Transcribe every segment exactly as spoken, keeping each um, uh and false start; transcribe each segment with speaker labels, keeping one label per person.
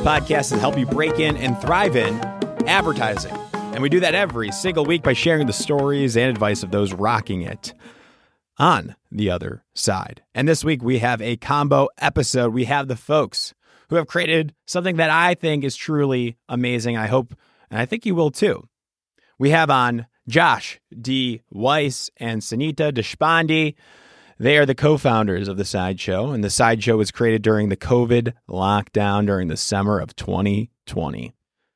Speaker 1: podcast to help you break in and thrive in advertising. And we do that every single week by sharing the stories and advice of those rocking it on the other side. And this week we have a combo episode. We have the folks who have created something that I think is truly amazing. I hope, and I think you will too. We have on Josh D. Weiss and Sunita Deshpande. They are the co-founders of The Sideshow, and The Sideshow was created during the COVID lockdown during the summer of twenty twenty.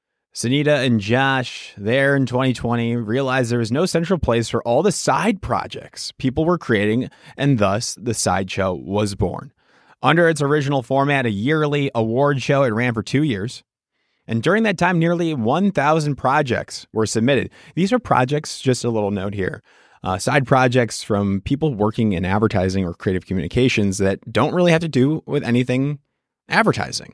Speaker 1: Sunita and Josh, there in twenty twenty, realized there was no central place for all the side projects people were creating, and thus The Sideshow was born. Under its original format, a yearly award show, it ran for two years. And during that time, nearly one thousand projects were submitted. These are projects, just a little note here, uh, side projects from people working in advertising or creative communications that don't really have to do with anything advertising.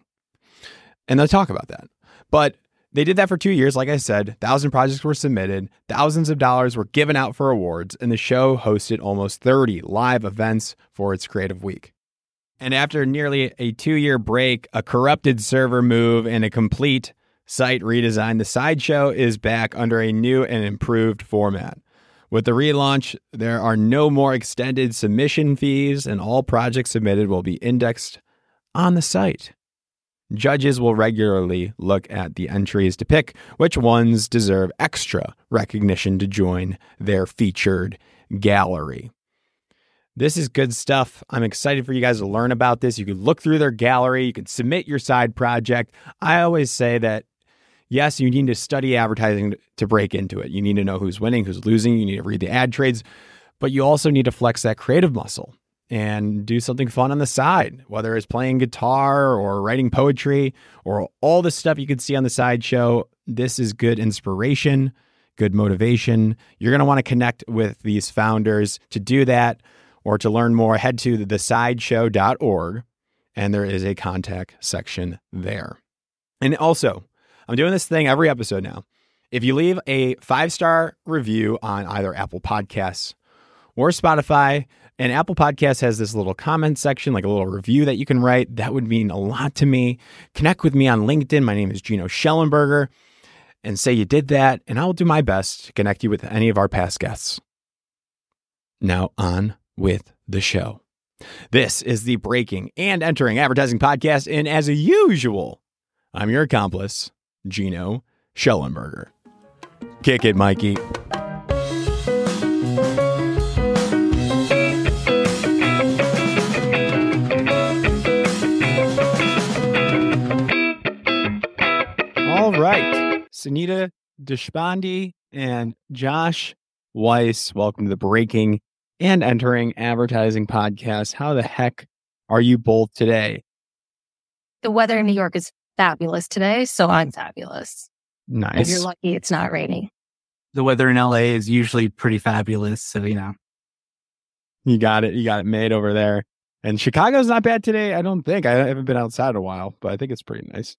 Speaker 1: And they'll talk about that. But they did that for two years. Like I said, one thousand projects were submitted, thousands of dollars were given out for awards, and the show hosted almost thirty live events for its creative week. And after nearly a two-year break, a corrupted server move, and a complete site redesign, The Sideshow is back under a new and improved format. With the relaunch, there are no more extended submission fees, and all projects submitted will be indexed on the site. Judges will regularly look at the entries to pick which ones deserve extra recognition to join their featured gallery. This is good stuff. I'm excited for you guys to learn about this. You can look through their gallery. You can submit your side project. I always say that, yes, you need to study advertising to break into it. You need to know who's winning, who's losing. You need to read the ad trades. But you also need to flex that creative muscle and do something fun on the side, whether it's playing guitar or writing poetry or all the stuff you can see on The Sideshow. This is good inspiration, good motivation. You're going to want to connect with these founders. To do that, or to learn more, head to the sideshow dot org, and there is a contact section there. And also, I'm doing this thing every episode now. If you leave a five-star review on either Apple Podcasts or Spotify, and Apple Podcasts has this little comment section, like a little review that you can write, that would mean a lot to me. Connect with me on LinkedIn. My name is Gino Schellenberger, and say you did that, and I will do my best to connect you with any of our past guests. Now on with the show. This is the Breaking and Entering Advertising Podcast, and as usual, I'm your accomplice, Gino Schellenberger. Kick it, Mikey. All right, Sunita Deshpande and Josh Weiss, welcome to the Breaking and Entering Advertising Podcast. How the heck are you both today?
Speaker 2: The weather in New York is fabulous today, so I'm fabulous.
Speaker 1: Nice.
Speaker 2: If you're lucky, it's not raining.
Speaker 3: The weather in L A is usually pretty fabulous, so, you know.
Speaker 1: You got it. You got it made over there. And Chicago's not bad today, I don't think. I haven't been outside in a while, but I think it's pretty nice.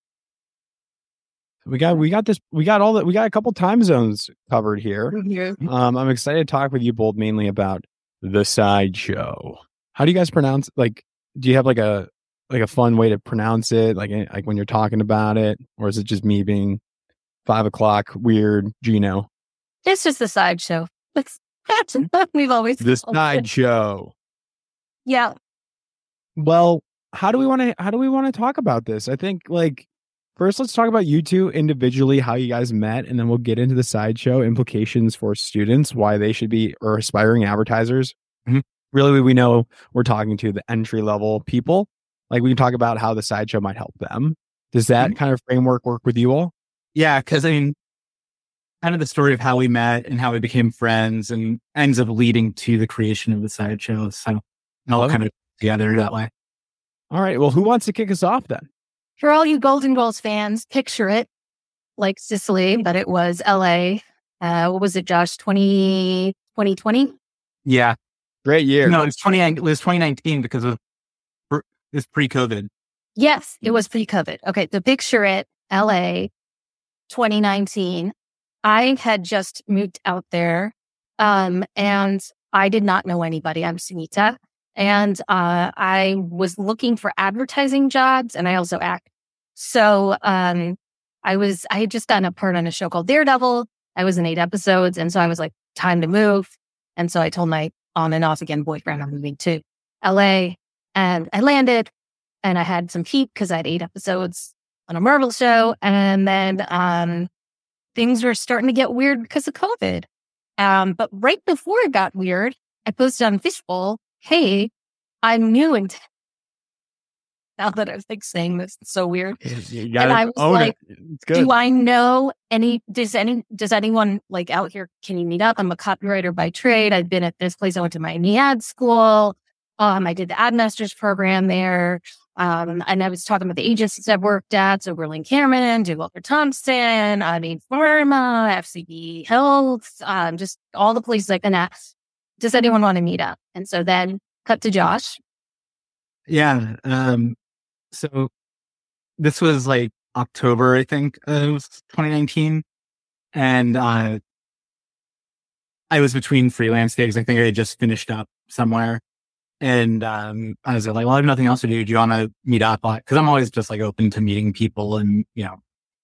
Speaker 1: We got we got this we got all that we got a couple time zones covered here.
Speaker 2: Mm-hmm.
Speaker 1: Um, I'm excited to talk with you both mainly about The Sideshow. How do you guys pronounce, like, do you have like a like a fun way to pronounce it, like like when you're talking about it, or is it just me being five o'clock weird Gino?
Speaker 2: It's just The Sideshow. It's that's we've always
Speaker 1: The Sideshow.
Speaker 2: Yeah.
Speaker 1: Well, how do we want to how do we want to talk about this? I think, like, first, let's talk about you two individually, how you guys met, and then we'll get into The Sideshow implications for students, why they should be, or aspiring advertisers.
Speaker 3: Mm-hmm.
Speaker 1: Really, we know we're talking to the entry-level people. Like, we can talk about how The Sideshow might help them. Does that
Speaker 3: Mm-hmm.
Speaker 1: kind of framework work with you all?
Speaker 3: Yeah, because I mean, kind of the story of how we met and how we became friends and ends up leading to the creation of The Sideshow. So it all
Speaker 1: Love
Speaker 3: kind of together that way.
Speaker 1: All right. Well, who wants to kick us off then?
Speaker 2: For all you Golden Girls fans, picture it like Sicily, but it was L A. Uh, what was it, Josh? twenty twenty?
Speaker 3: Yeah.
Speaker 1: Great year.
Speaker 3: No, it's twenty. It was twenty nineteen because of it's pre-COVID.
Speaker 2: Yes, it was pre-COVID. Okay, so picture it, L A, twenty nineteen. I had just moved out there, um, and I did not know anybody. I'm Sunita, and uh, I was looking for advertising jobs, and I also act. So um, I was, I had just gotten a part on a show called Daredevil. I was in eight episodes. And so I was like, time to move. And so I told my on and off again boyfriend, I'm moving to L A. And I landed and I had some heat because I had eight episodes on a Marvel show. And then um, things were starting to get weird because of COVID. Um, but right before it got weird, I posted on Fishbowl, hey, I'm new in t- now that I was like saying this, it's so weird.
Speaker 1: You
Speaker 2: And I was like,
Speaker 1: it. It's good.
Speaker 2: do I know any, does any, does anyone like out here, can you meet up? I'm a copywriter by trade. I've been at this place. I went to Miami ad school. Um, I did the ad masters program there. Um, and I was talking about the agencies I've worked at. So Berlin Cameron, J. Walter Thompson, I mean, Pharma, F C B Health, um, just all the places I can ask. Does anyone want to meet up? And so then cut to Josh.
Speaker 3: Yeah. Um, so this was like October, I think, of twenty nineteen. And uh, I was between freelance gigs. I think I had just finished up somewhere. And um, I was like, well, I have nothing else to do. Do you want to meet up? Because I'm always just like open to meeting people. And, you know,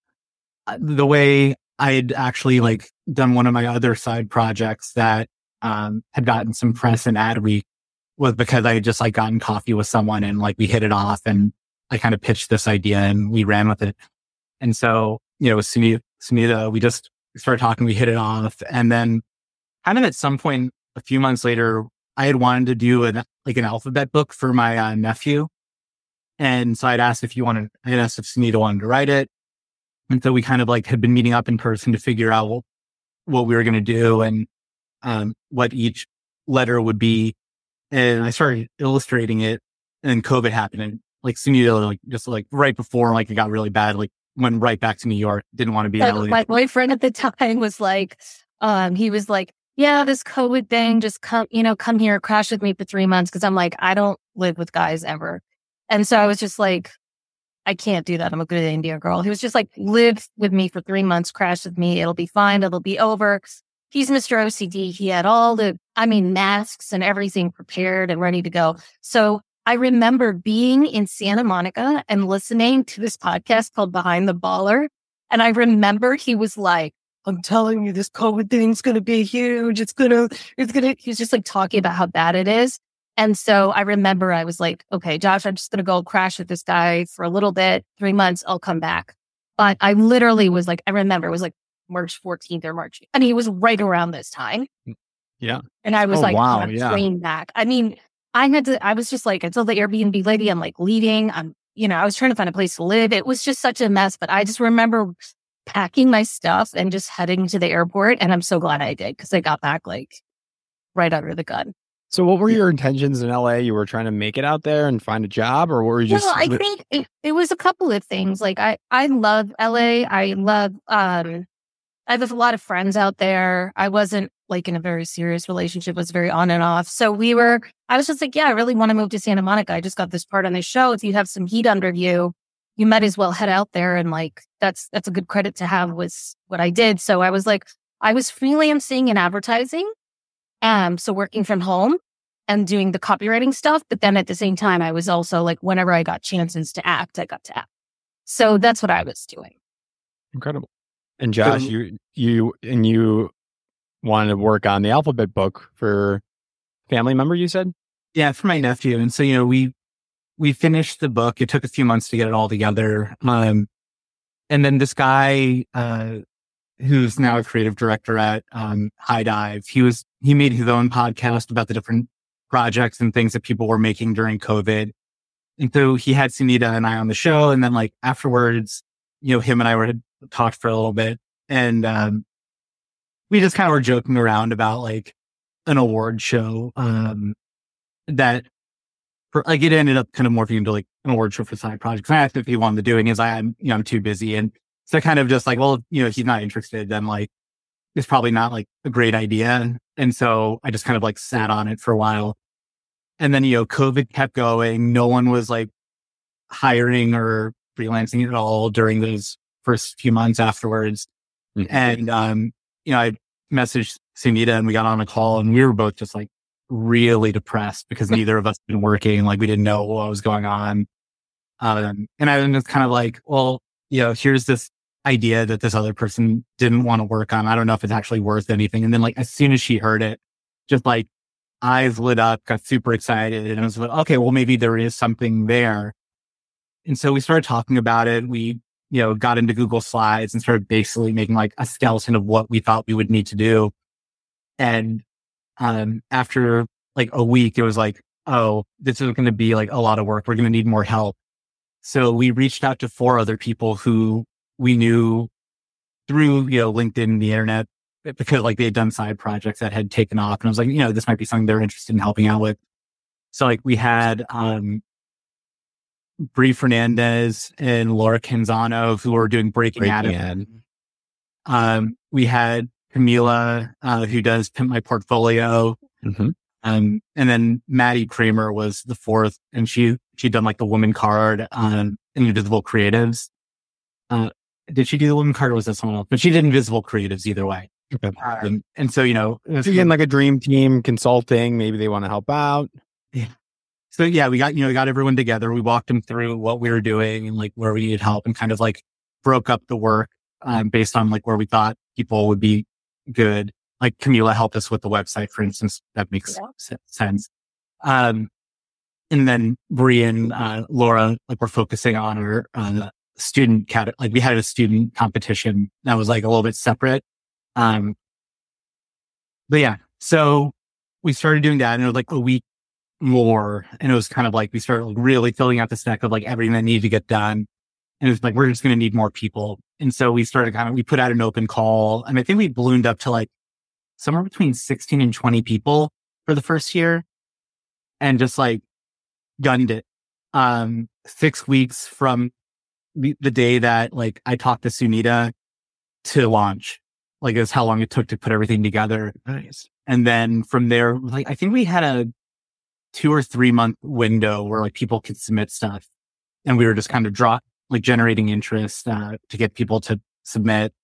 Speaker 3: the way I had actually like done one of my other side projects that um, had gotten some press and ad week was because I had just like gotten coffee with someone and like we hit it off and I kind of pitched this idea and we ran with it. And so, you know, with Sunita, Sunita, we just started talking, we hit it off. And then kind of at some point, a few months later, I had wanted to do an, like an alphabet book for my uh, nephew. And so I'd asked if you wanted, I had asked if Sunita wanted to write it. And so we kind of like had been meeting up in person to figure out what, what we were going to do and um, what each letter would be. And I started illustrating it and COVID happened. And like Sunita, like just like right before like it got really bad, like went right back to New York, didn't want to be in L A.
Speaker 2: My boyfriend at the time was like, um, he was like, yeah, this COVID thing, just come, you know, come here, crash with me for three months. Cause I'm like, I don't live with guys ever. And so I was just like, I can't do that. I'm a good Indian girl. He was just like, live with me for three months, crash with me. It'll be fine. It'll be over. He's Mister O C D. He had all the, I mean, masks and everything prepared and ready to go. So I remember being in Santa Monica and listening to this podcast called Behind the Baller. And I remember he was like, I'm telling you, this COVID thing's going to be huge. It's going to, it's going to, he was just like talking about how bad it is. And so I remember I was like, okay, Josh, I'm just going to go crash with this guy for a little bit, three months, I'll come back. But I literally was like, I remember it was like March fourteenth or March. And he was right around this time.
Speaker 1: Yeah.
Speaker 2: And I was
Speaker 1: Oh,
Speaker 2: like,
Speaker 1: wow,
Speaker 2: I'm
Speaker 1: yeah.
Speaker 2: train back. I mean, I had to, I was just like, I told the Airbnb lady, I'm like leaving. I'm, you know, I was trying to find a place to live. It was just such a mess. But I just remember packing my stuff and just heading to the airport. And I'm so glad I did because I got back like right under the gun.
Speaker 1: So what were your intentions in L A? You were trying to make it out there and find a job, or were you just...
Speaker 2: Well, I think it, it was a couple of things. Like I, I love L A. I love, um, I have a lot of friends out there. I wasn't like in a very serious relationship, was very on and off. So we were, I was just like, yeah, I really want to move to Santa Monica. I just got this part on this show. If you have some heat under you, you might as well head out there. And like, that's, that's a good credit to have was what I did. So I was like, I was freelancing in advertising. Um, so working from home and doing the copywriting stuff. But then at the same time, I was also like, whenever I got chances to act, I got to act. So that's what I was doing.
Speaker 1: Incredible. And Josh, you, you, and you wanted to work on the alphabet book for family member, you said?
Speaker 3: Yeah, for my nephew. And so, you know, we, we finished the book. It took a few months to get it all together. Um, and then this guy, uh, who's now a creative director at, um, High Dive, he was, he made his own podcast about the different projects and things that people were making during COVID. And so he had Sunita and I on the show. And then like afterwards, you know, him and I were had talked for a little bit and, um, we just kind of were joking around about like an award show, um, that for, like it ended up kind of morphing into like an award show for side projects. I asked if he wanted to do it and he's like, I'm, you know, I'm too busy. And so kind of just like, well, you know, if he's not interested, then like, it's probably not like a great idea. And so I just kind of like sat on it for a while. And then, you know, COVID kept going. No one was like hiring or freelancing at all during those first few months afterwards. Mm-hmm. And, um, you know, I messaged Sunita and we got on a call and we were both just like really depressed because neither of us had been working. Like we didn't know what was going on. Um, and I was just kind of like, well, you know, here's this idea that this other person didn't want to work on. I don't know if it's actually worth anything. And then like, as soon as she heard it, just like eyes lit up, got super excited. And I was like, okay, well, maybe there is something there. And so we started talking about it. We, you know, got into Google Slides and started basically making like a skeleton of what we thought we would need to do. And um, after like a week, it was like, oh, this is going to be like a lot of work. We're going to need more help. So we reached out to four other people who we knew through, you know, LinkedIn and the internet, because like they had done side projects that had taken off. And I was like, you know, this might be something they're interested in helping out with. So like we had um, Brie Fernandez and Laura Canzano, who were doing Breaking,
Speaker 1: Breaking
Speaker 3: Ad. Um, we had Camila, uh, who does Pimp My Portfolio.
Speaker 1: Mm-hmm.
Speaker 3: Um, and then Maddie Kramer was the fourth, and she, she'd done like the woman card, um, in Invisible Creatives. Uh, did she do the woman card or was that someone else? But she did Invisible Creatives either way.
Speaker 1: Okay.
Speaker 3: Um, and so, you know, it was,
Speaker 1: So again, like a dream team consulting, maybe they want to help out.
Speaker 3: yeah. So yeah, we got, you know, we got everyone together. We walked them through what we were doing and like where we needed help, and kind of like broke up the work, um, based on like where we thought people would be good. Like Camila helped us with the website, for instance. That makes yeah. sense. Um, and then Brie and uh, Laura, like we're focusing on our uh, student cat. Like we had a student competition that was like a little bit separate. Um, but yeah, so we started doing that, and it was like a week more, and it was kind of like we started like really filling out the stack of like everything that needed to get done. And it was like, we're just going to need more people. And so we started kind of, we put out an open call, and I think we ballooned up to like somewhere between sixteen and twenty people for the first year, and just like gunned it. Um, six weeks from the, the day that like I talked to Sunita to launch, like is how long it took to put everything together.
Speaker 1: Nice.
Speaker 3: And then from there, like, I think we had a two or three month window where like people could submit stuff, and we were just kind of draw, like generating interest, uh, to get people to submit.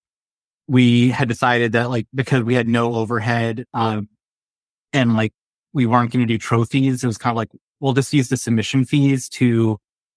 Speaker 3: We had decided that like, because we had no overhead, um, and like we weren't going to do trophies, it was kind of like, we'll just use the submission fees to,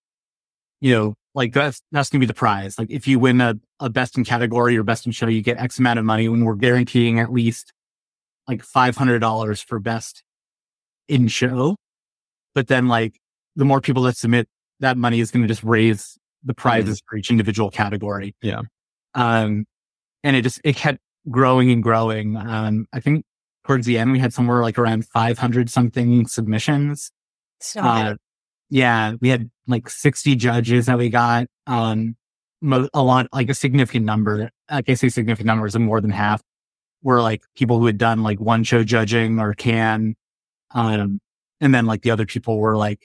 Speaker 3: you know, like that's, that's going to be the prize. Like if you win a, a best in category or best in show, you get X amount of money, when we're guaranteeing at least like five hundred dollars for best in show. But then like the more people that submit, that money is going to just raise the prizes mm. for each individual category.
Speaker 1: Yeah.
Speaker 3: Um, and it just, it kept growing and growing. Um, I think towards the end, we had somewhere like around five hundred something submissions.
Speaker 2: So
Speaker 3: uh, yeah, we had like sixty judges that we got, um, mo- a lot, like a significant number. Like I say significant numbers, and more than half were like people who had done like one show judging or can. Um, and then like the other people were like,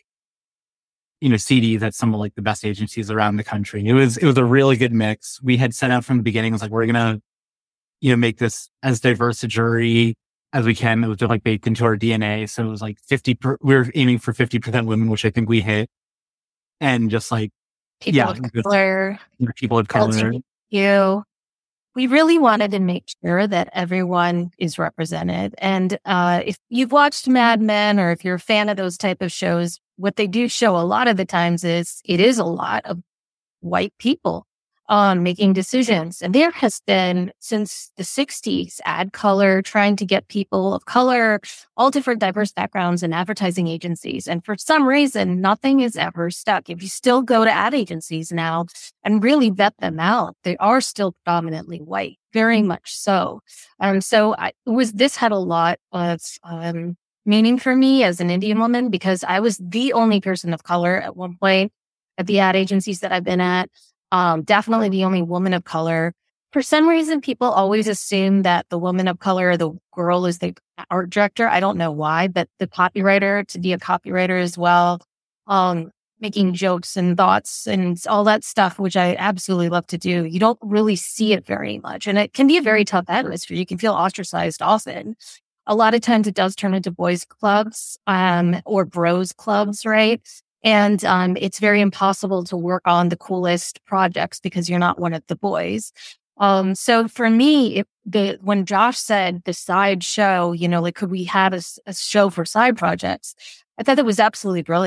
Speaker 3: you know, C Ds at some of like the best agencies around the country. It was, it was a really good mix. We had set out from the beginning. It was like, we're going to, you know, make this as diverse a jury as we can. It was just like baked into our D N A. So it was like fifty, per, we were aiming for fifty percent women, which I think we hit. And just like,
Speaker 2: people
Speaker 3: yeah,
Speaker 2: of color,
Speaker 3: people of color.
Speaker 2: You. We really wanted to make sure that everyone is represented. And uh, if you've watched Mad Men, or if you're a fan of those type of shows, what they do show a lot of the times is it is a lot of white people um, making decisions. And there has been, since the sixties, Ad Color trying to get people of color, all different diverse backgrounds in advertising agencies. And for some reason, nothing is ever stuck. If you still go to ad agencies now and really vet them out, they are still predominantly white, very much so. Um, so I, it was, this had a lot of um, meaning for me as an Indian woman, because I was the only person of color at one point at the ad agencies that I've been at. Um, definitely the only woman of color. For some reason, people always assume that the woman of color, the girl, is the art director. I don't know why, but the copywriter, to be a copywriter as well, um, making jokes and thoughts and all that stuff, which I absolutely love to do. You don't really see it very much. And it can be a very tough atmosphere. You can feel ostracized often. A lot of times it does turn into boys clubs, um, or bros clubs, right? And um, it's very impossible to work on the coolest projects because you're not one of the boys. Um, so for me, if the, when Josh said the side show, you know, like, could we have a, a show for side projects? I thought that was absolutely brilliant.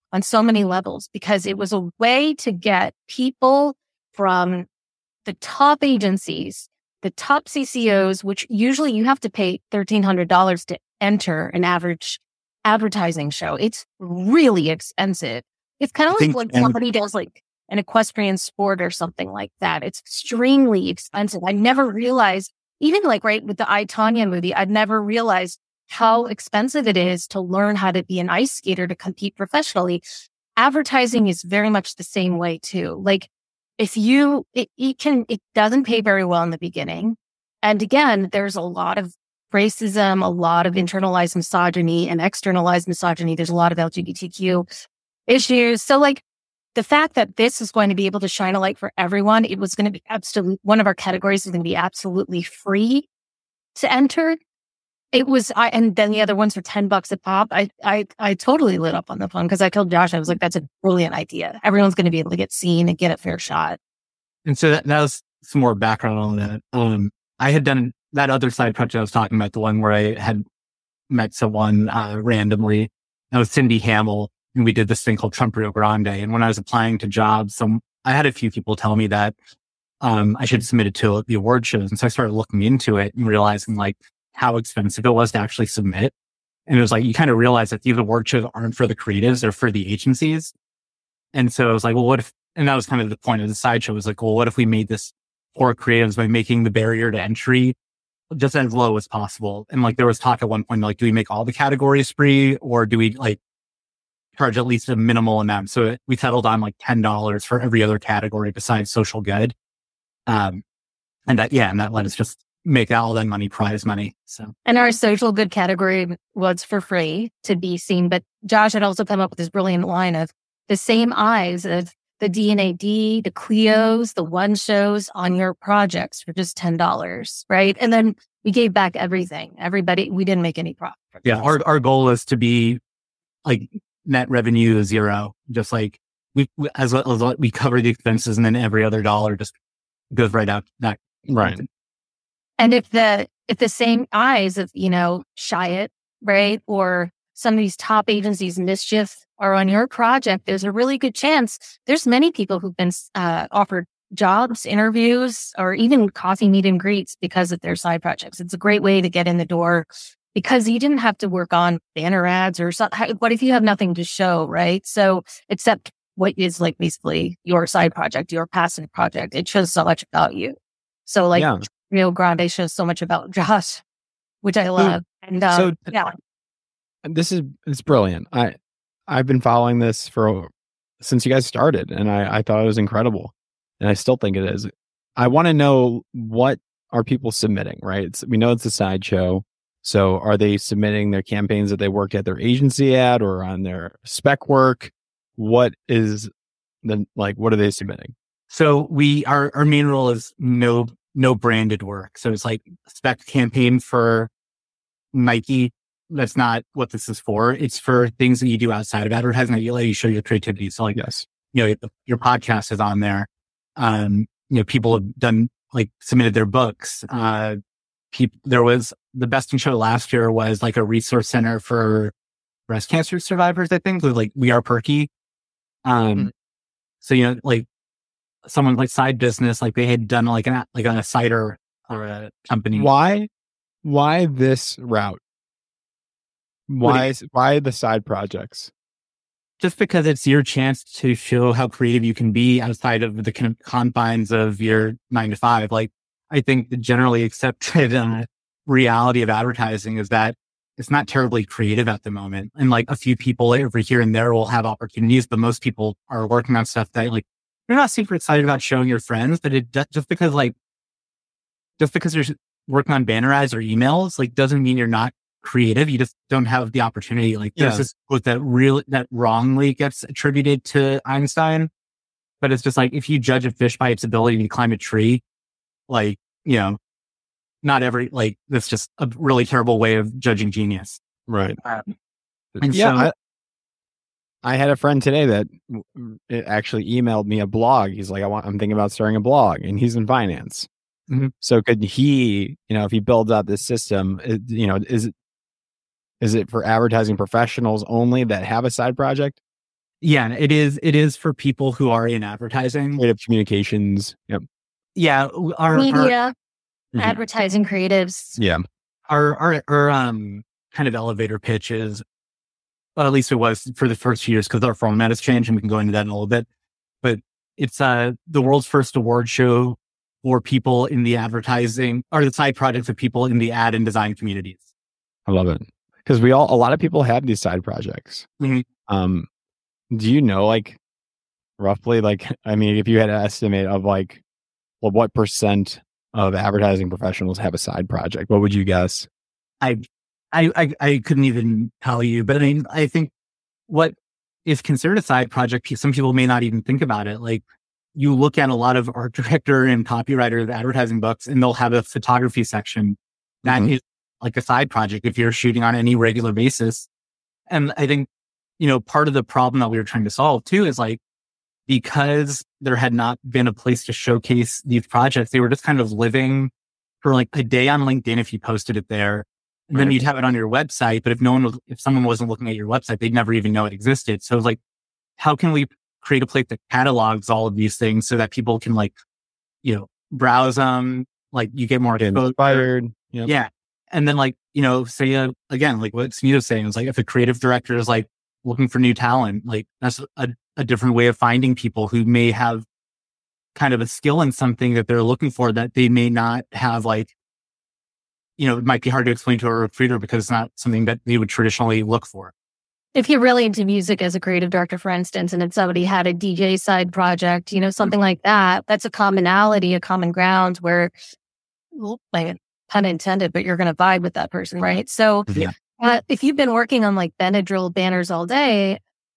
Speaker 2: on so many levels because it was a way to get people from the top agencies, the top C C Os, which usually you have to pay thirteen hundred dollars to enter an average advertising show. It's really expensive. It's kind of like
Speaker 3: think-
Speaker 2: when
Speaker 3: and-
Speaker 2: somebody does like an equestrian sport or something like that. It's extremely expensive. I never realized, even like right with the I, Tonya movie, I'd never realized how expensive it is to learn how to be an ice skater to compete professionally. Advertising is very much the same way too. Like if you, it, it can, it doesn't pay very well in the beginning. And again, there's a lot of racism, a lot of internalized misogyny and externalized misogyny. There's a lot of L G B T Q issues. So like the fact that this is going to be able to shine a light for everyone, it was going to be absolutely, one of our categories is going to be absolutely free to enter. It was, I, and then the other ones were ten bucks a pop. I, I, I totally lit up on the phone because I told Josh, I was like, that's a brilliant idea. Everyone's going to be able to get seen and get a fair shot.
Speaker 3: And so that, that was some more background on that. Um, I had done that other side project I was talking about, the one where I had met someone uh, randomly. That was Cindy Hamill, and we did this thing called Trump Rio Grande. And when I was applying to jobs, some I had a few people tell me that um, I should submit it to the award shows. And so I started looking into it and realizing like how expensive it was to actually submit. And it was like, you kind of realize that these award shows aren't for the creatives, they're for the agencies. And so I was like, well, what if, and that was kind of the point of the sideshow, was like, well, what if we made this for creatives by making the barrier to entry just as low as possible? And like, there was talk at one point, like, do we make all the categories free, or do we like charge at least a minimal amount? So we settled on like ten dollars for every other category besides social good. Um, and that, yeah, and that let us just make all that money prize money. So,
Speaker 2: And our social good category was for free to be seen. But Josh had also come up with this brilliant line of the same eyes of the D N A D, the Clios, the one shows on your projects for just ten dollars, right? And then we gave back everything. Everybody, we didn't make any profit.
Speaker 3: yeah, our, our goal is to be like net revenue zero, just like we, we as, as we cover the expenses, and then every other dollar just goes right out that.
Speaker 1: Right.
Speaker 2: And if the if the same eyes of, you know, Chiat, right, or some of these top agencies, Mischief, are on your project, there's a really good chance there's many people who've been uh, offered jobs, interviews, or even coffee meet and greets because of their side projects. It's a great way to get in the door because you didn't have to work on banner ads or something. What if you have nothing to show, right? So except what is like basically your side project, your passive project, it shows so much about you. So like
Speaker 1: Yeah.
Speaker 2: Rio Grande shows so much about Josh, which I love. And uh,
Speaker 1: so
Speaker 2: yeah,
Speaker 1: this is it's brilliant. I I've been following this for since you guys started, and I, I thought it was incredible, and I still think it is. I want to know, what are people submitting? Right, it's, we know it's a sideshow. So are they submitting their campaigns that they worked at their agency at, or on their spec work? What is the like? What are they submitting?
Speaker 3: So we, our, our main role is no, no branded work. So it's like spec campaign for Nike. That's not what this is for. It's for things that you do outside of advertising that you let you show your creativity. So like,
Speaker 1: Yes.
Speaker 3: you know, your podcast is on there. Um, you know, people have done, like, submitted their books. Uh, people, there was the best in show last year was like a resource center for breast cancer survivors, I think, with like We Are Perky. Um,
Speaker 1: Mm-hmm.
Speaker 3: so, you know, like someone like Side Business, like they had done like an, like a cider or a company.
Speaker 1: Why? Why this route? Why? is- Why the side projects?
Speaker 3: Just because it's your chance to show how creative you can be outside of the con- confines of your nine to five. Like, I think the generally accepted uh, reality of advertising is that it's not terribly creative at the moment. And like a few people over here and there will have opportunities, but most people are working on stuff that like, you're not super excited about showing your friends, but it just because like, just because you're working on banner ads or emails, like doesn't mean you're not creative. You just don't have the opportunity. Like there's
Speaker 1: Yeah.
Speaker 3: this quote that really, that wrongly gets attributed to Einstein, but it's just like, if you judge a fish by its ability to climb a tree, like, you know, not every, like, that's just a really terrible way of judging genius.
Speaker 1: Right.
Speaker 3: Um, and
Speaker 1: yeah.
Speaker 3: so,
Speaker 1: I, I had a friend today that w- it actually emailed me a blog. He's like, I want, I'm thinking about starting a blog, and he's in finance.
Speaker 3: Mhm.
Speaker 1: So could he, you know, if he builds out this system, it, you know, is it, is it for advertising professionals only that have a side project?
Speaker 3: Yeah, it is. It is for people who are in advertising.
Speaker 1: Creative communications. Yep.
Speaker 3: Yeah, our our,
Speaker 2: Media,
Speaker 1: Mhm.
Speaker 2: advertising creatives.
Speaker 1: Yeah.
Speaker 3: our our our um kind of elevator pitch is, well, at least it was for the first few years because our format has changed, and we can go into that in a little bit. But it's uh the world's first award show for people in the advertising, or the side projects of people in the ad and design communities.
Speaker 1: I love it. Because we all, a lot of people have these side projects.
Speaker 3: Mhm.
Speaker 1: Um, do you know, like, roughly, like, I mean, if you had an estimate of like, well, what percent of advertising professionals have a side project? What would you guess?
Speaker 3: I, I, I, I couldn't even tell you, but I mean, I think what is considered a side project, pe- some people may not even think about it. Like, you look at a lot of art director and copywriter of advertising books, and they'll have a photography section that
Speaker 1: Mhm.
Speaker 3: is like a side project if you're shooting on any regular basis. And I think, you know, part of the problem that we were trying to solve too is like, because there had not been a place to showcase these projects, they were just kind of living for like a day on LinkedIn if you posted it there. And then
Speaker 1: Right.
Speaker 3: you'd have it on your website. But if no one was, if someone wasn't looking at your website, they'd never even know it existed. So it was like, how can we create a place that catalogs all of these things so that people can like, you know, browse them, like you get more
Speaker 1: Get
Speaker 3: exposure.
Speaker 1: inspired. Yep.
Speaker 3: Yeah. And then like, you know, say uh, again, like what Smita was saying, is like if a creative director is like looking for new talent, like that's a, a different way of finding people who may have kind of a skill in something that they're looking for that they may not have, like, you know, it might be hard to explain to a recruiter because it's not something that they would traditionally look for.
Speaker 2: If you're really into music as a creative director, for instance, and if somebody had a D J side project, you know, something like that, that's a commonality, a common ground where, well, like, pun intended, but you're going to vibe with that person, right? So
Speaker 3: Yeah.
Speaker 2: uh, if you've been working on like Benadryl banners all day,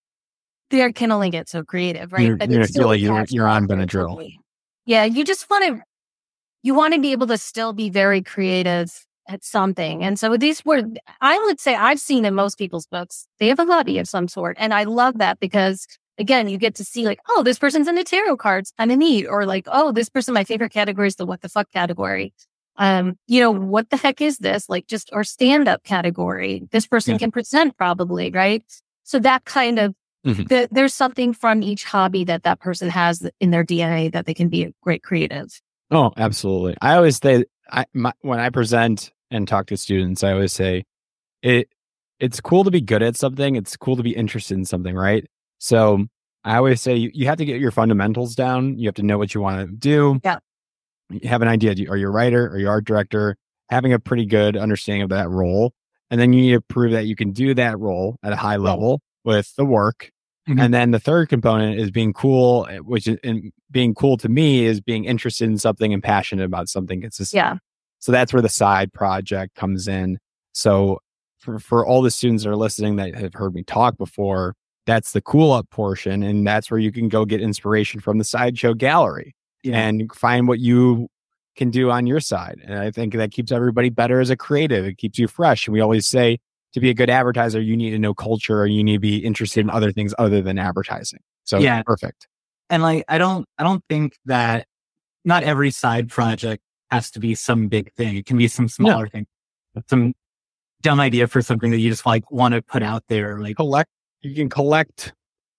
Speaker 2: they can only get so creative, right?
Speaker 1: You're,
Speaker 2: But
Speaker 1: you're
Speaker 2: it's
Speaker 1: gonna feel
Speaker 2: still
Speaker 1: like you're,
Speaker 2: attached
Speaker 1: you're on
Speaker 2: to
Speaker 1: Benadryl.
Speaker 2: something. Yeah, you just want to, you want to be able to still be very creative at something. And so these were, I would say I've seen in most people's books, they have a hobby of some sort. And I love that because, again, you get to see like, oh, this person's into tarot cards, kind of neat. Or like, oh, this person, my favorite category is the what the fuck category. Um, you know, what the heck is this? Like just, or stand up category. This person
Speaker 3: Yeah.
Speaker 2: can present probably, right? So that kind of,
Speaker 1: Mhm.
Speaker 2: the, there's something from each hobby that that person has in their D N A that they can be a great creative.
Speaker 1: Oh, absolutely. I always say, I my, when I present and talk to students, I always say it. It's cool to be good at something. It's cool to be interested in something, right? So I always say you, you have to get your fundamentals down. You have to know what you want to do.
Speaker 2: Yeah.
Speaker 1: You have an idea. Do you- Are you a writer? Are you art director? Having a pretty good understanding of that role, and then you need to prove that you can do that role at a high level with the work.
Speaker 3: Mhm.
Speaker 1: And then the third component is being cool, which is and being cool to me is being interested in something and passionate about something. It's just,
Speaker 2: Yeah.
Speaker 1: so that's where the side project comes in. So for, for all the students that are listening that have heard me talk before, that's the cool up portion. And that's where you can go get inspiration from the sideshow gallery
Speaker 3: Yeah.
Speaker 1: and find what you can do on your side. And I think that keeps everybody better as a creative. It keeps you fresh. And we always say, to be a good advertiser, you need to know culture, or you need to be interested in other things other than advertising. So
Speaker 3: Yeah.
Speaker 1: perfect.
Speaker 3: And like, I don't, I don't think that not every side project has to be some big thing. It can be some smaller thing, some dumb idea for something that you just like want to put out there. Like,
Speaker 1: Collect. You can collect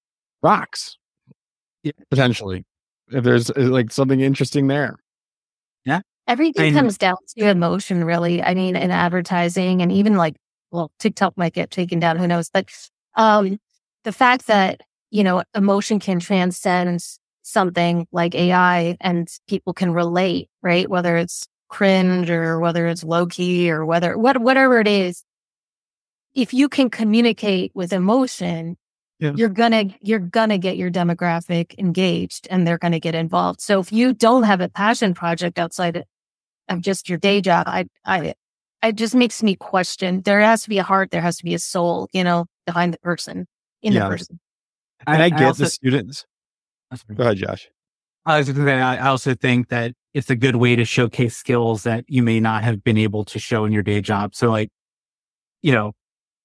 Speaker 1: rocks,
Speaker 3: Yeah.
Speaker 1: potentially, if there's uh, like something interesting there.
Speaker 2: Everything
Speaker 3: And-
Speaker 2: comes down to emotion, really. I mean, in advertising and even like, well, TikTok might get taken down, who knows? But um, the fact that, you know, emotion can transcend something like A I and people can relate, right? Whether it's cringe or whether it's low key or whether, what, whatever it is, if you can communicate with emotion,
Speaker 1: Yeah.
Speaker 2: you're gonna, you're gonna get your demographic engaged and they're gonna get involved. So if you don't have a passion project outside of just your day job, I, I, it just makes me question. There has to be a heart. There has to be a soul, you know, behind the person, in
Speaker 1: Yeah.
Speaker 2: the person.
Speaker 1: And I,
Speaker 3: I
Speaker 1: get
Speaker 3: also-
Speaker 1: the students. Go ahead, Josh.
Speaker 3: I was gonna say, I also think that it's a good way to showcase skills that you may not have been able to show in your day job. So like, you know,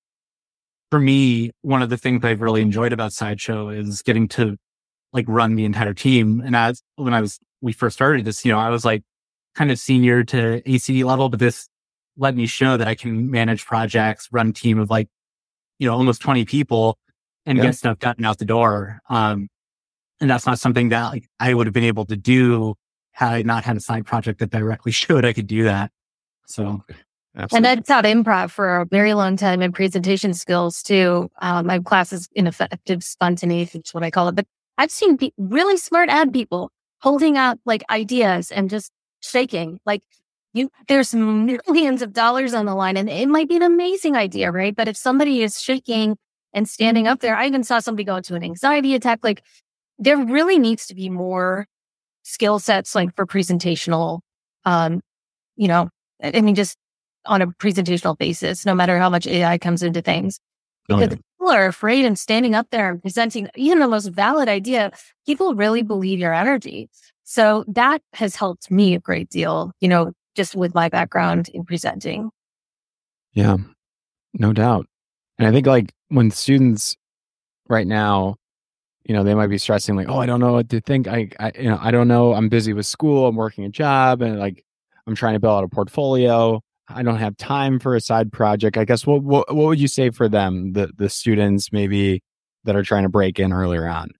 Speaker 3: for me, one of the things I've really enjoyed about Sideshow is getting to like run the entire team. And as when I was, we first started this, you know, I was like kind of senior to A C D level, but this let me show that I can manage projects, run a team of like, you know, almost twenty people and
Speaker 1: Yeah.
Speaker 3: get stuff done out the door. Um, and that's not something that like I would have been able to do had I not had a side project that directly showed I could do that. So,
Speaker 2: And
Speaker 1: Absolutely.
Speaker 2: I taught improv for a very long time and presentation skills too. Um, my class is ineffective spontaneity, is what I call it. But I've seen pe- really smart ad people holding out like ideas and just shaking. Like you, there's millions of dollars on the line, and it might be an amazing idea, right? But if somebody is shaking and standing up there, I even saw somebody go into an anxiety attack. Like there really needs to be more skill sets, like for presentational. Um, you know, I I mean, just on a presentational basis, no matter how much A I comes into things.
Speaker 1: Oh,
Speaker 2: Because
Speaker 1: yeah.
Speaker 2: people are afraid and standing up there and presenting even the most valid idea. People really believe your energy. So that has helped me a great deal, you know, just with my background in presenting.
Speaker 1: Yeah, no doubt. And I think like when students right now, you know, they might be stressing like, oh, I don't know what to think. I, I, you know, I don't know. I'm busy with school. I'm working a job, and like, I'm trying to build out a portfolio. I don't have time for a side project. I guess what what, what would you say for them, the the students maybe that are trying to break in earlier on?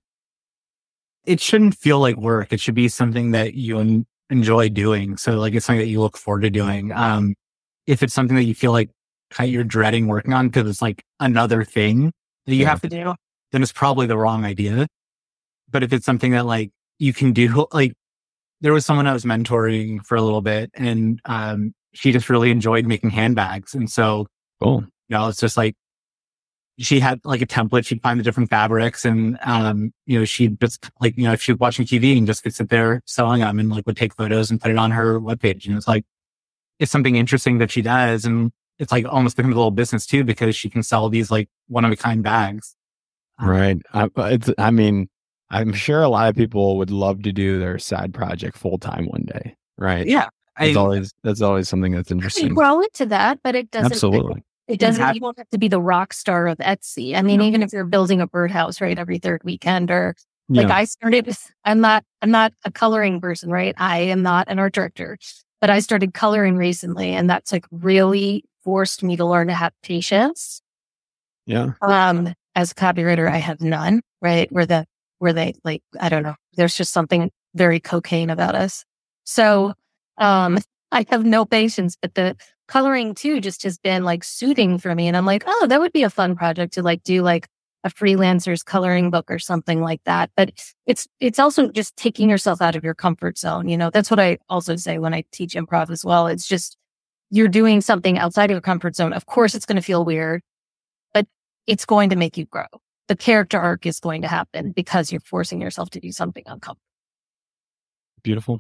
Speaker 3: it shouldn't feel like work. It should be something that you en- enjoy doing. So like it's something that you look forward to doing. Um, if it's something that you feel like kind of you're dreading working on because it's like another thing that you
Speaker 1: Yeah.
Speaker 3: have to do, then it's probably the wrong idea. But if it's something that like you can do, like there was someone I was mentoring for a little bit, and um, she just really enjoyed making handbags. And so,
Speaker 1: Cool.
Speaker 3: you know, it's just like she had like a template. She'd find the different fabrics, and um, you know, she'd just like, you know, if she was watching T V and just could sit there selling them, and like would take photos and put it on her webpage. And it's like it's something interesting that she does, and it's like almost becomes a little business too because she can sell these like one of a kind bags. Um,
Speaker 1: Right. I, it's, I mean, I'm sure a lot of people would love to do their side project full time one day. Right.
Speaker 3: Yeah,
Speaker 1: That's
Speaker 3: I,
Speaker 1: always that's always something that's
Speaker 2: You
Speaker 1: interesting.
Speaker 2: grow into that, but it doesn't.
Speaker 1: Absolutely.
Speaker 2: It doesn't.
Speaker 3: have-
Speaker 2: You don't have to be the rock star of Etsy. I mean,
Speaker 3: No.
Speaker 2: even if you're building a birdhouse, right, every third weekend, or like
Speaker 1: Yeah.
Speaker 2: I started. I'm not. I'm not a coloring person, right? I am not an art director, but I started coloring recently, and that's like really forced me to learn to have patience.
Speaker 1: Yeah.
Speaker 2: Um, as a copywriter, I have none. Right, where the where they like, I don't know. There's just something very cocaine about us. So, um, I have no patience. But the coloring too just has been like soothing for me, and I'm like, oh, that would be a fun project to like do like a freelancer's coloring book or something like that. But it's it's also just taking yourself out of your comfort zone. You know, that's what I also say when I teach improv as well. It's just you're doing something outside of your comfort zone. Of course, it's going to feel weird, but it's going to make you grow. The character arc is going to happen because you're forcing yourself to do something uncomfortable.
Speaker 1: Beautiful.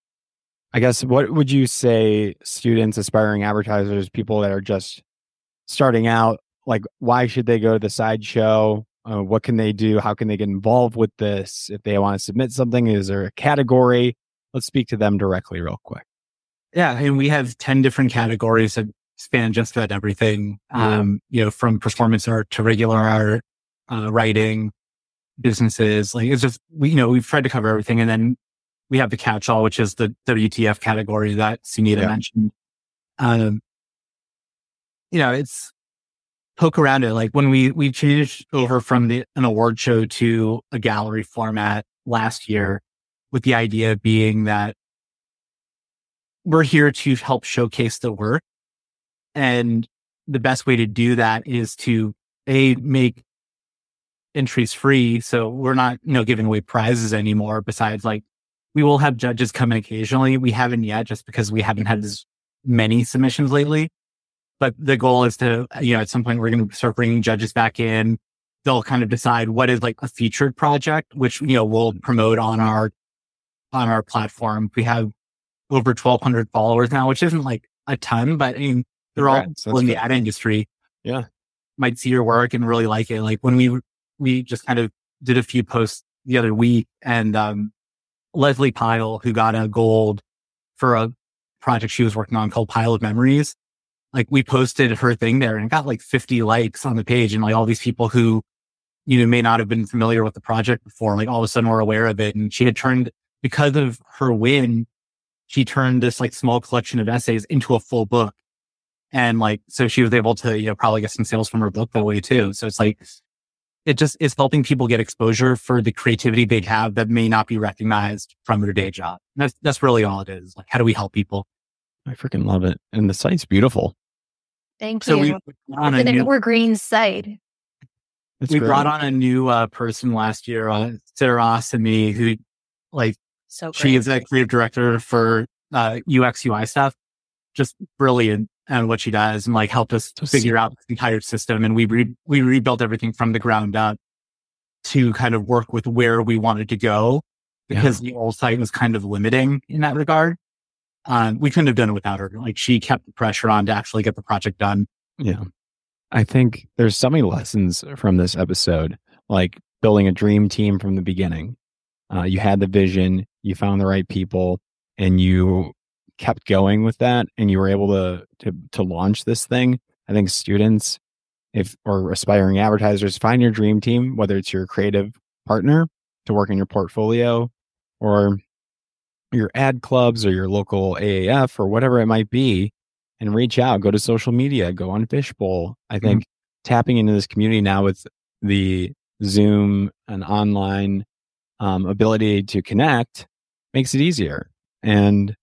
Speaker 1: I guess what would you say students, aspiring advertisers, people that are just starting out, like why should they go to the sideshow? Uh, what can they do? How can they get involved with this? If they want to submit something, is there a category? Let's speak to them directly real quick.
Speaker 3: yeah, and we have ten different categories that span just about everything. Um, you know, from performance art to regular art, uh, writing, businesses. Like it's just we, you know, we've tried to cover everything, and then we have the catch-all, which is the W T F category that Sunita
Speaker 1: Yeah.
Speaker 3: mentioned. Um, you know, it's poke around it. Like when we we changed over from the an award show to a gallery format last year, with the idea being that we're here to help showcase the work, and the best way to do that is to a make entries free. So we're not, you know, giving away prizes anymore. Besides, like we will have judges come in occasionally. We haven't yet, just because we haven't had as many submissions lately. But the goal is to, you know, at some point we're going to start bringing judges back in. They'll kind of decide what is like a featured project, which, you know, we'll promote on our, on our platform. We have over twelve hundred followers now, which isn't like a ton, but I mean, they're all
Speaker 1: Congrats.
Speaker 3: people in the
Speaker 1: That's
Speaker 3: ad industry.
Speaker 1: Yeah.
Speaker 3: Might see your work and really like it. Like when we, we just kind of did a few posts the other week, and, um, Leslie Pyle, who got a gold for a project she was working on called Pile of Memories. Like we posted her thing there and it got like fifty likes on the page, and like all these people who, you know, may not have been familiar with the project before, like all of a sudden were aware of it. And she had turned, because of her win, she turned this like small collection of essays into a full book. And like, so she was able to, you know, probably get some sales from her book that way too. So it's like, it just is helping people get exposure for the creativity they have that may not be recognized from their day job. And that's, that's really all it is. Like, how do we help people?
Speaker 1: I freaking love it. And the site's beautiful.
Speaker 2: Thank
Speaker 3: So
Speaker 2: you.
Speaker 3: we
Speaker 2: It's
Speaker 3: brought on a
Speaker 2: an
Speaker 3: new,
Speaker 2: evergreen site.
Speaker 1: It's
Speaker 3: we
Speaker 1: great.
Speaker 3: brought on a new uh, person last year, uh, Sarah Rossamy, who like,
Speaker 2: So great.
Speaker 3: she is a creative director for uh, U X U I stuff. Just brilliant at what she does, and like helped us
Speaker 1: So
Speaker 3: figure
Speaker 1: sick.
Speaker 3: out the entire system. And we re- we rebuilt everything from the ground up to kind of work with where we wanted to go, because the old site was kind of limiting in that regard. Um, we couldn't have done it without her. Like, she kept the pressure on to actually get the project done.
Speaker 1: Yeah. I think there's so many lessons from this episode, like building a dream team from the beginning. Uh, you had the vision, you found the right people, and you kept going with that, and you were able to to to launch this thing. I think students, if or aspiring advertisers, find your dream team, whether it's your creative partner to work in your portfolio, or your ad clubs, or your local A A F, or whatever it might be, and reach out. Go to social media, go on Fishbowl. I think tapping into this community now with the Zoom and online um, ability to connect makes it easier. And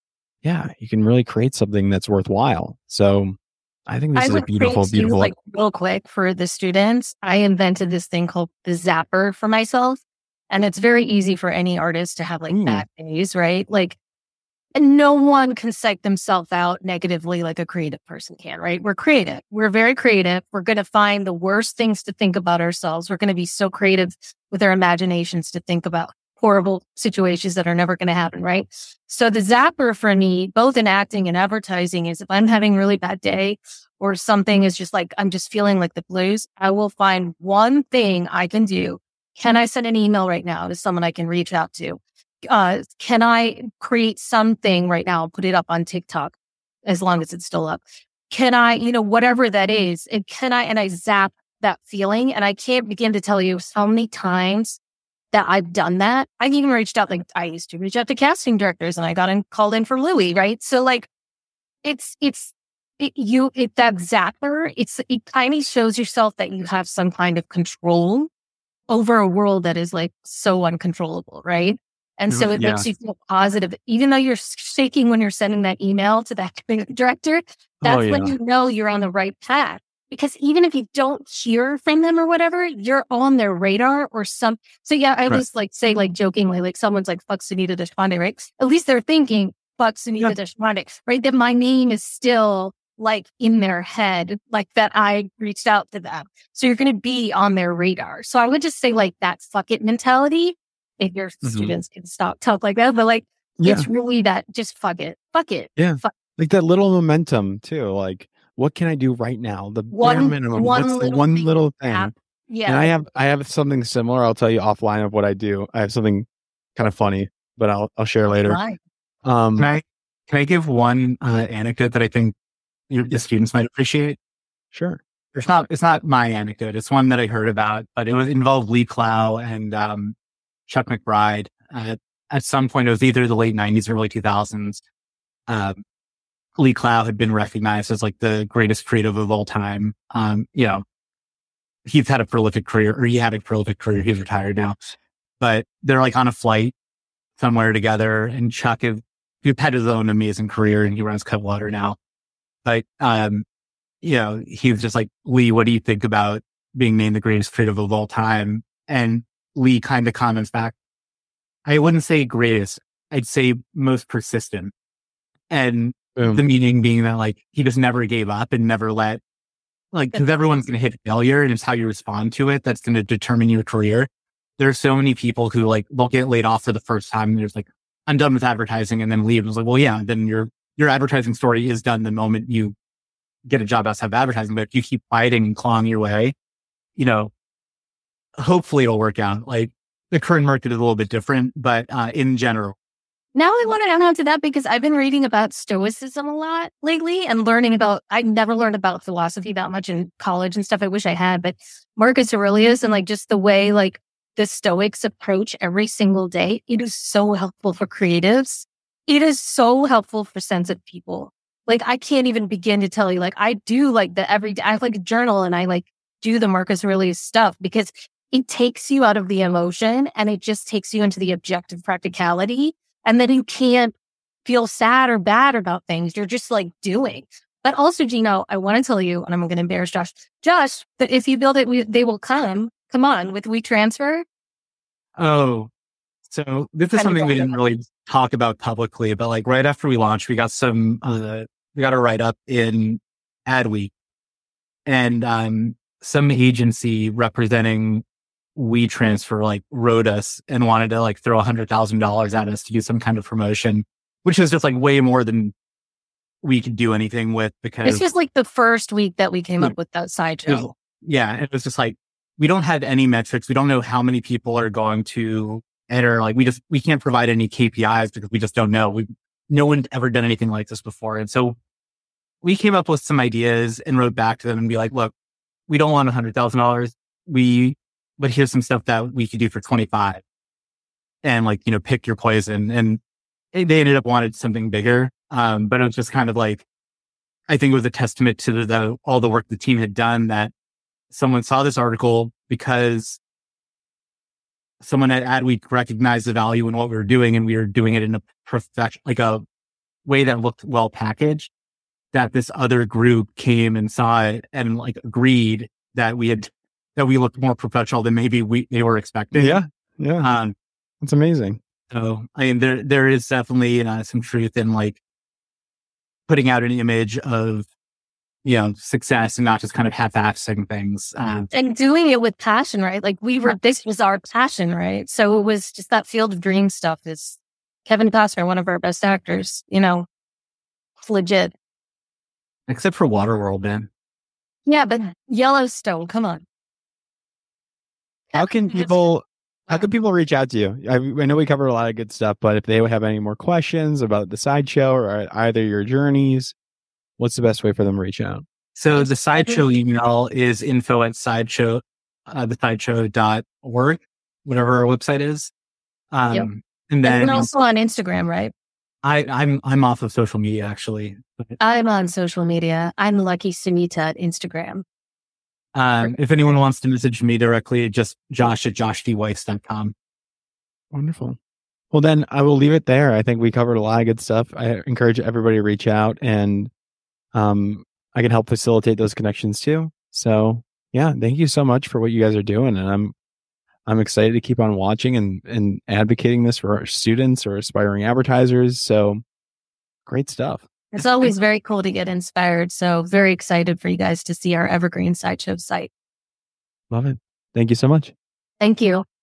Speaker 1: yeah, you can really create something that's worthwhile. So I think this
Speaker 2: I
Speaker 1: is a
Speaker 2: would
Speaker 1: beautiful,
Speaker 2: create too,
Speaker 1: beautiful.
Speaker 2: like real quick for the students. I invented this thing called the Zapper for myself. And it's very easy for any artist to have like
Speaker 1: Mm.
Speaker 2: bad days, right? Like, and no one can psych themselves out negatively like a creative person can, right? We're creative. We're very creative. We're going to find the worst things to think about ourselves. We're going to be so creative with our imaginations to think about horrible situations that are never going to happen, right? So the Zapper for me, both in acting and advertising, is if I'm having a really bad day or something is just like, I'm just feeling like the blues, I will find one thing I can do. Can I send an email right now to someone I can reach out to? Uh, can I create something right now, put it up on TikTok, as long as it's still up? Can I, you know, whatever that is, and can I, and I zap that feeling. And I can't begin to tell you how many times that I've done that. I've even reached out, like I used to reach out to casting directors and I got in, called in for Louis, right? So like, it's, it's, it, you, it, that zapper, it's, it kind of shows yourself that you have some kind of control over a world that is like so uncontrollable, right? And so it
Speaker 3: Yeah.
Speaker 2: makes you feel positive, even though you're shaking when you're sending that email to that director. That's
Speaker 1: Oh,
Speaker 2: when
Speaker 1: yeah.
Speaker 2: you know you're on the right path. Because even if you don't hear from them or whatever, you're on their radar or some. So yeah, I
Speaker 3: Right.
Speaker 2: always like say like jokingly, like someone's like, fuck Sunita Deshpande, right? At least they're thinking, fuck Sunita
Speaker 3: Yeah.
Speaker 2: Deshpande, right? That my name is still like in their head, like that I reached out to them. So you're going to be on their radar. So I would just say like that fuck it mentality. If your
Speaker 1: Mhm.
Speaker 2: students can stop talk like that, but like,
Speaker 1: Yeah.
Speaker 2: it's really that just fuck it, fuck it.
Speaker 1: Yeah.
Speaker 2: Fuck.
Speaker 1: Like that little momentum too. Like, what can I do right now? The bare
Speaker 2: One-
Speaker 1: minimum.
Speaker 2: one
Speaker 1: What's the
Speaker 2: little
Speaker 1: one
Speaker 2: thing
Speaker 1: little thing?
Speaker 2: app. Yeah.
Speaker 1: And I have I have something similar. I'll tell you offline of what I do. I have something kind of funny, but I'll I'll share later.
Speaker 2: Right.
Speaker 1: Um,
Speaker 3: Can I, can I give one uh, anecdote that I think your, the students might appreciate?
Speaker 1: sure.
Speaker 3: It's not, it's not my anecdote. It's one that I heard about, but it was involved Lee Clow and um, Chuck McBride. Uh, at some point, it was either the late nineties or early two thousands. Um, Lee Clow had been recognized as like the greatest creative of all time. Um, you know, he's had a prolific career, or he had a prolific career. He's retired now, but they're like on a flight somewhere together, and Chuck is, he's had his own amazing career, and he runs Cutwater now. But um, you know, he's just like, Lee, what do you think about being named the greatest creative of all time? And Lee kind of comments back, I wouldn't say greatest, I'd say most persistent. And
Speaker 1: Boom.
Speaker 3: the meaning being that like he just never gave up and never let, like, because everyone's going to hit failure, and it's how you respond to it that's going to determine your career. There are so many people who like they'll get laid off for the first time, and there's like, I'm done with advertising, and then leave. And it's like, well, yeah, then your your advertising story is done the moment you get a job outside of advertising. But if you keep fighting and clawing your way, you know, hopefully it'll work out. Like the current market is a little bit different, but uh, in general.
Speaker 2: Now I want to add on to that because I've been reading about Stoicism a lot lately and learning about, I never learned about philosophy that much in college and stuff. I wish I had, but Marcus Aurelius and like just the way like the Stoics approach every single day, it is so helpful for creatives. It is so helpful for sensitive people. Like I can't even begin to tell you, like I do like the every day, I have like a journal and I like do the Marcus Aurelius stuff because it takes you out of the emotion and it just takes you into the objective practicality. And then you can't feel sad or bad about things. You're just like doing. But also, Gino, I want to tell you, and I'm going to embarrass Josh, Josh, that if you build it, we, they will come. Come on, with WeTransfer.
Speaker 3: Oh, so this is something we didn't really talk about publicly, but like right after we launched, we got some, uh, we got a write up in Adweek, and um, some agency representing WeTransfer like wrote us and wanted to like throw a hundred thousand dollars at us to do some kind of promotion, which is just like way more than we could do anything with because
Speaker 2: this was like the first week that we came up with that sideshow.
Speaker 3: Yeah, it was just like we don't have any metrics. We don't know how many people are going to enter. Like we just we can't provide any K P Is because we just don't know. We no one's ever done anything like this before, and so we came up with some ideas and wrote back to them and be like, look, we don't want a hundred thousand dollars. We but here's some stuff that we could do for twenty-five, and like you know pick your poison. And they ended up wanting something bigger. Um, but it was just kind of like, I think it was a testament to the, the, all the work the team had done that someone saw this article because someone at Adweek recognized the value in what we were doing and we were doing it in a perfect, like a way that looked well packaged, that this other group came and saw it and like agreed that we had, that we looked more professional than maybe we, they were expecting.
Speaker 1: Yeah. Yeah.
Speaker 3: Um,
Speaker 1: That's amazing.
Speaker 3: So, I mean, there, there is definitely uh, some truth in like, putting out an image of, you know, success and not just kind of half-assing things. Um,
Speaker 2: and doing it with passion, right? Like we were, this was our passion, right? So it was just that Field of Dreams stuff is Kevin Costner, one of our best actors, you know, it's legit.
Speaker 3: Except for Waterworld, man.
Speaker 2: Yeah, but Yellowstone, come on.
Speaker 1: How can people, how can people reach out to you? I, I know we covered a lot of good stuff, but if they would have any more questions about the sideshow or either your journeys, what's the best way for them to reach out?
Speaker 3: So the sideshow email is info at sideshow, uh, the sideshow dot org, whatever our website is. Um,
Speaker 2: yep.
Speaker 3: And then
Speaker 2: and also on Instagram, right?
Speaker 3: I, I'm, I'm off of social media actually.
Speaker 2: I'm on social media. I'm Lucky Sunita at Instagram.
Speaker 3: Um, if anyone wants to message me directly, just josh at josh d weiss dot com.
Speaker 1: Wonderful. Well, then I will leave it there. I think we covered a lot of good stuff. I encourage everybody to reach out and um, I can help facilitate those connections too. So yeah, thank you so much for what you guys are doing. And I'm, I'm excited to keep on watching and, and advocating this for our students or aspiring advertisers. So great stuff.
Speaker 2: It's always very cool to get inspired. So very excited for you guys to see our Evergreen Sideshow site.
Speaker 1: Love it. Thank you so much.
Speaker 2: Thank you.